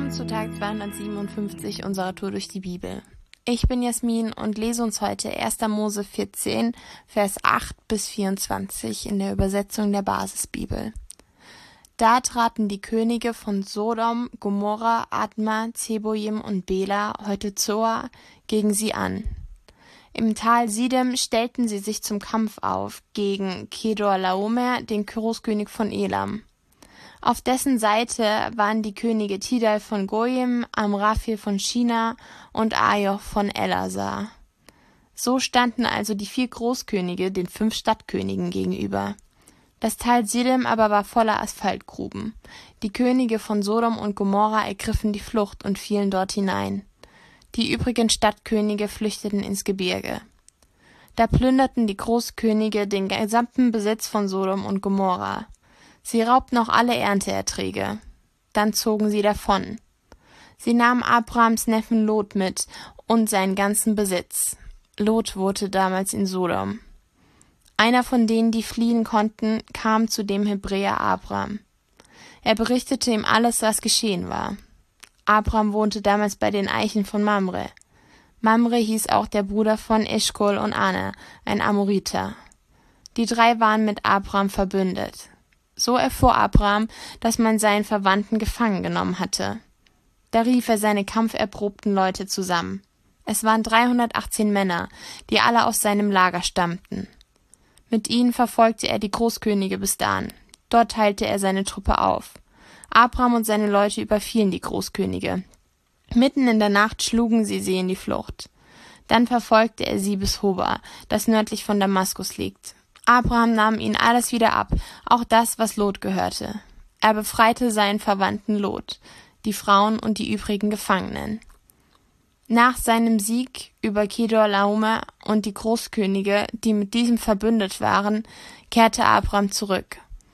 Willkommen zu Tag 257 unserer Tour durch die Bibel. Ich bin Jasmin und lese uns heute 1. Mose 14, Vers 8 bis 24 in der Übersetzung der Basisbibel. Da traten die Könige von Sodom, Gomorra, Adma, Zeboim und Bela, heute Zoar, gegen sie an. Im Tal Siddim stellten sie sich zum Kampf auf gegen Kedorlaomer, den Großkönig von Elam. Auf dessen Seite waren die Könige Tidal von Goyim, Amraphel von China und Ajoch von Elasar. So standen also die 4 Großkönige den 5 Stadtkönigen gegenüber. Das Tal Siddim aber war voller Asphaltgruben. Die Könige von Sodom und Gomorra ergriffen die Flucht und fielen dort hinein. Die übrigen Stadtkönige flüchteten ins Gebirge. Da plünderten die Großkönige den gesamten Besitz von Sodom und Gomorra. Sie raubten auch alle Ernteerträge. Dann zogen sie davon. Sie nahmen Abrams Neffen Lot mit und seinen ganzen Besitz. Lot wohnte damals in Sodom. Einer von denen, die fliehen konnten, kam zu dem Hebräer Abram. Er berichtete ihm alles, was geschehen war. Abram wohnte damals bei den Eichen von Mamre. Mamre hieß auch der Bruder von Eschkol und Ana, ein Amoriter. Die 3 waren mit Abram verbündet. So erfuhr Abram, dass man seinen Verwandten gefangen genommen hatte. Da rief er seine kampferprobten Leute zusammen. Es waren 318 Männer, die alle aus seinem Lager stammten. Mit ihnen verfolgte er die Großkönige bis Dan. Dort teilte er seine Truppe auf. Abram und seine Leute überfielen die Großkönige. Mitten in der Nacht schlugen sie in die Flucht. Dann verfolgte er sie bis Hoba, das nördlich von Damaskus liegt. Abraham nahm ihnen alles wieder ab, auch das, was Lot gehörte. Er befreite seinen Verwandten Lot, die Frauen und die übrigen Gefangenen. Nach seinem Sieg über Kedorlaomer und die Großkönige, die mit diesem verbündet waren, kehrte Abraham zurück.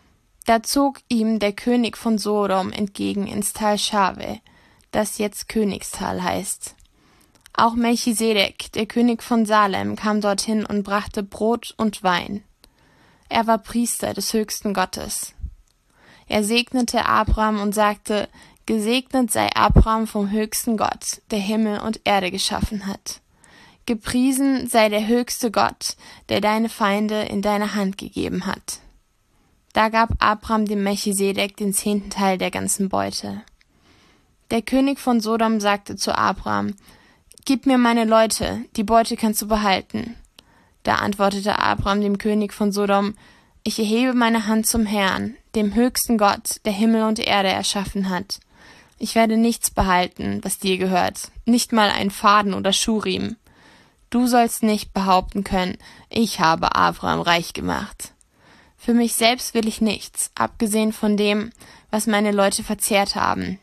Da zog ihm der König von Sodom entgegen ins Tal Schave, das jetzt Königstal heißt. Auch Melchisedek, der König von Salem, kam dorthin und brachte Brot und Wein. Er war Priester des höchsten Gottes. Er segnete Abraham und sagte, gesegnet sei Abraham vom höchsten Gott, der Himmel und Erde geschaffen hat. Gepriesen sei der höchste Gott, der deine Feinde in deine Hand gegeben hat. Da gab Abraham dem Melchisedek den 10. Teil der ganzen Beute. Der König von Sodom sagte zu Abraham, gib mir meine Leute, die Beute kannst du behalten. Da antwortete Abraham dem König von Sodom, ich erhebe meine Hand zum Herrn, dem höchsten Gott, der Himmel und Erde erschaffen hat. Ich werde nichts behalten, was dir gehört, nicht mal einen Faden oder Schuhriemen. Du sollst nicht behaupten können, ich habe Abraham reich gemacht. Für mich selbst will ich nichts, abgesehen von dem, was meine Leute verzehrt haben.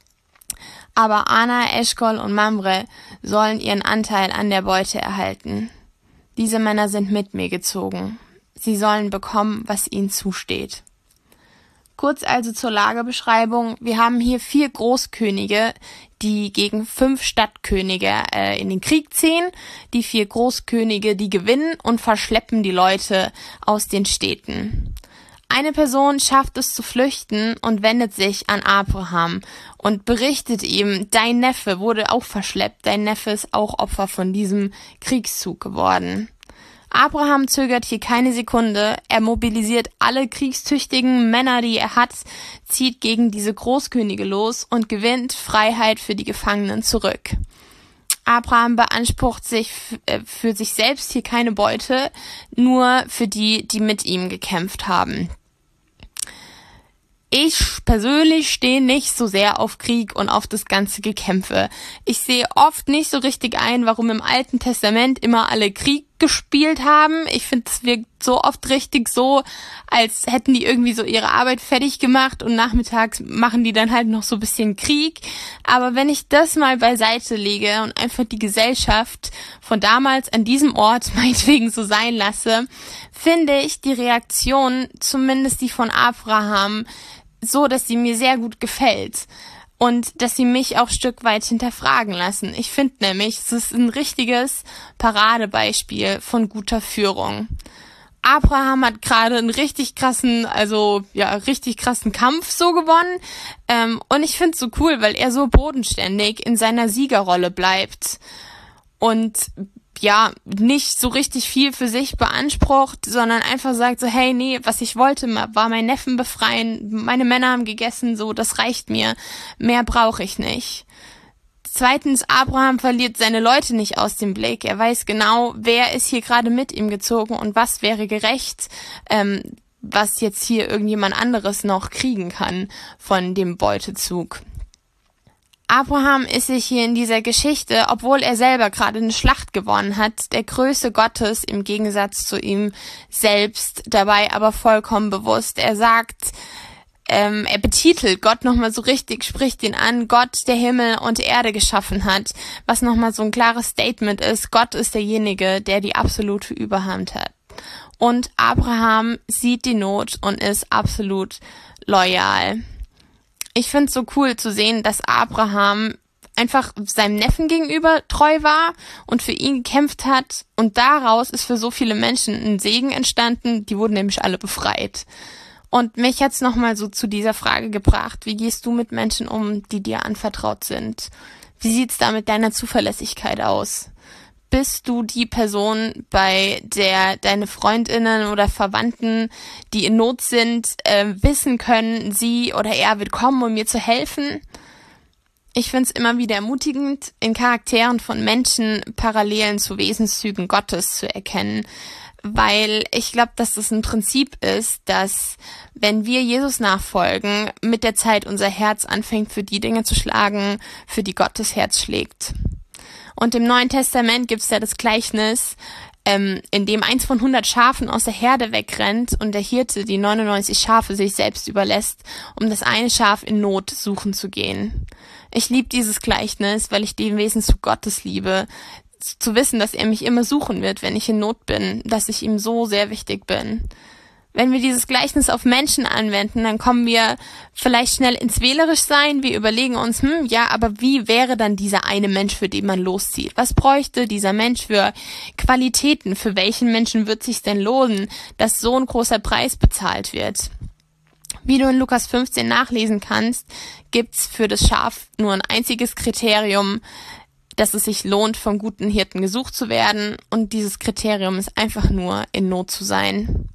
Aber Ana, Eschkol und Mamre sollen ihren Anteil an der Beute erhalten. Diese Männer sind mit mir gezogen. Sie sollen bekommen, was ihnen zusteht. Kurz also zur Lagebeschreibung. Wir haben hier 4 Großkönige, die gegen 5 Stadtkönige in den Krieg ziehen. Die 4 Großkönige, die gewinnen und verschleppen die Leute aus den Städten. Eine Person schafft es zu flüchten und wendet sich an Abraham und berichtet ihm, dein Neffe wurde auch verschleppt, dein Neffe ist auch Opfer von diesem Kriegszug geworden. Abraham zögert hier keine Sekunde, er mobilisiert alle kriegstüchtigen Männer, die er hat, zieht gegen diese Großkönige los und gewinnt Freiheit für die Gefangenen zurück. Abraham beansprucht sich für sich selbst hier keine Beute, nur für die, die mit ihm gekämpft haben. Ich persönlich stehe nicht so sehr auf Krieg und auf das ganze Gekämpfe. Ich sehe oft nicht so richtig ein, warum im Alten Testament immer alle Krieg gespielt haben. Ich finde, es wirkt so oft richtig so, als hätten die irgendwie so ihre Arbeit fertig gemacht und nachmittags machen die dann halt noch so ein bisschen Krieg. Aber wenn ich das mal beiseite lege und einfach die Gesellschaft von damals an diesem Ort meinetwegen so sein lasse, finde ich die Reaktion, zumindest die von Abraham, so, dass sie mir sehr gut gefällt und dass sie mich auch ein Stück weit hinterfragen lassen. Ich finde nämlich, es ist ein richtiges Paradebeispiel von guter Führung. Abraham hat gerade einen richtig krassen Kampf so gewonnen. Und ich find's so cool, weil er so bodenständig in seiner Siegerrolle bleibt und nicht so richtig viel für sich beansprucht, sondern einfach sagt so, hey, nee, was ich wollte, war meinen Neffen befreien, meine Männer haben gegessen, so, das reicht mir, mehr brauche ich nicht. Zweitens, Abraham verliert seine Leute nicht aus dem Blick. Er weiß genau, wer ist hier gerade mit ihm gezogen und was wäre gerecht, was jetzt hier irgendjemand anderes noch kriegen kann von dem Beutezug. Abraham ist sich hier in dieser Geschichte, obwohl er selber gerade eine Schlacht gewonnen hat, der Größe Gottes im Gegensatz zu ihm selbst, dabei aber vollkommen bewusst. Er sagt, er betitelt Gott nochmal so richtig, spricht ihn an, Gott, der Himmel und Erde geschaffen hat, was nochmal so ein klares Statement ist, Gott ist derjenige, der die absolute Überhand hat. Und Abraham sieht die Not und ist absolut loyal. Ich finde es so cool zu sehen, dass Abraham einfach seinem Neffen gegenüber treu war und für ihn gekämpft hat und daraus ist für so viele Menschen ein Segen entstanden, die wurden nämlich alle befreit. Und mich hat's nochmal so zu dieser Frage gebracht, wie gehst du mit Menschen um, die dir anvertraut sind? Wie sieht's da mit deiner Zuverlässigkeit aus? Bist du die Person, bei der deine Freundinnen oder Verwandten, die in Not sind, wissen können, sie oder er wird kommen, um mir zu helfen? Ich find's immer wieder ermutigend, in Charakteren von Menschen Parallelen zu Wesenszügen Gottes zu erkennen, weil ich glaube, dass das ein Prinzip ist, dass wenn wir Jesus nachfolgen, mit der Zeit unser Herz anfängt für die Dinge zu schlagen, für die Gottes Herz schlägt. Und im Neuen Testament gibt's ja das Gleichnis, in dem 1 von 100 Schafen aus der Herde wegrennt und der Hirte die 99 Schafe sich selbst überlässt, um das eine Schaf in Not suchen zu gehen. Ich liebe dieses Gleichnis, weil ich den Wesenszug Gottes liebe, zu wissen, dass er mich immer suchen wird, wenn ich in Not bin, dass ich ihm so sehr wichtig bin. Wenn wir dieses Gleichnis auf Menschen anwenden, dann kommen wir vielleicht schnell ins Wählerischsein. Wir überlegen uns, aber wie wäre dann dieser eine Mensch, für den man loszieht? Was bräuchte dieser Mensch für Qualitäten? Für welchen Menschen wird es sich denn lohnen, dass so ein großer Preis bezahlt wird? Wie du in Lukas 15 nachlesen kannst, gibt's für das Schaf nur ein einziges Kriterium, dass es sich lohnt, vom guten Hirten gesucht zu werden. Und dieses Kriterium ist einfach nur, in Not zu sein.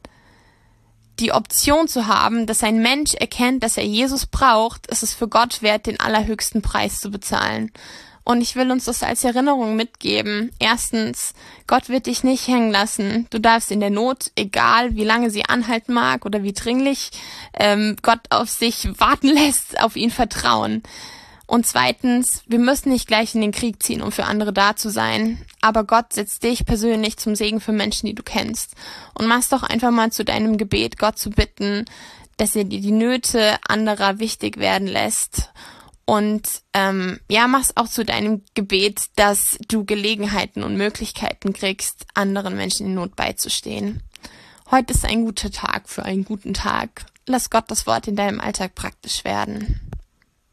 Die Option zu haben, dass ein Mensch erkennt, dass er Jesus braucht, ist es für Gott wert, den allerhöchsten Preis zu bezahlen. Und ich will uns das als Erinnerung mitgeben. Erstens, Gott wird dich nicht hängen lassen. Du darfst in der Not, egal wie lange sie anhalten mag oder wie dringlich Gott auf sich warten lässt, auf ihn vertrauen. Und zweitens, wir müssen nicht gleich in den Krieg ziehen, um für andere da zu sein. Aber Gott setzt dich persönlich zum Segen für Menschen, die du kennst. Und mach's doch einfach mal zu deinem Gebet, Gott zu bitten, dass er dir die Nöte anderer wichtig werden lässt. Und mach's auch zu deinem Gebet, dass du Gelegenheiten und Möglichkeiten kriegst, anderen Menschen in Not beizustehen. Heute ist ein guter Tag für einen guten Tag. Lass Gott das Wort in deinem Alltag praktisch werden.